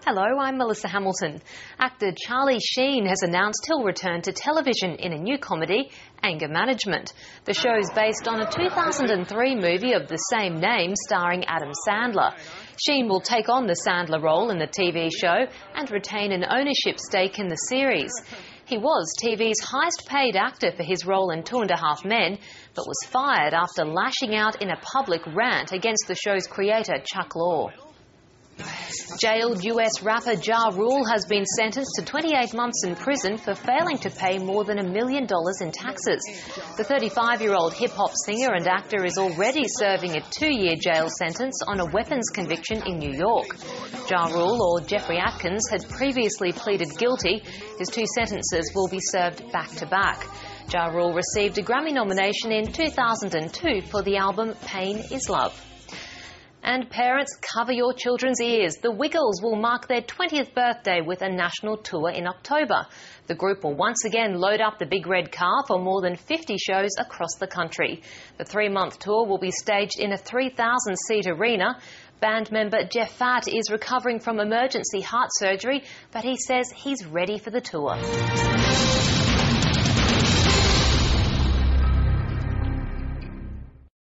Hello, I'm Melissa Hamilton. Actor Charlie Sheen has announced he'll return to television in a new comedy, Anger Management. The show's based on a 2003 movie of the same name starring Adam Sandler. Sheen will take on the Sandler role in the TV show and retain an ownership stake in the series. He was TV's highest-paid actor for his role in 2.5 Men, but was fired after lashing out in a public rant against the show's creator, Chuck Lorre. Jailed US rapper Ja Rule has been sentenced to 28 months in prison for failing to pay more than $1 million in taxes. The 35-year-old hip-hop singer and actor is already serving a 2-year jail sentence on a weapons conviction in New York. Ja Rule, or Jeffrey Atkins, had previously pleaded guilty. His 2 sentences will be served back-to-back. Ja Rule received a Grammy nomination in 2002 for the album Pain is Love. And parents, cover your children's ears. The Wiggles will mark their 20th birthday with a national tour in October. The group will once again load up the big red car for more than 50 shows across the country. The 3-month tour will be staged in a 3,000-seat arena. Band member Jeff Fatt is recovering from emergency heart surgery, but he says he's ready for the tour.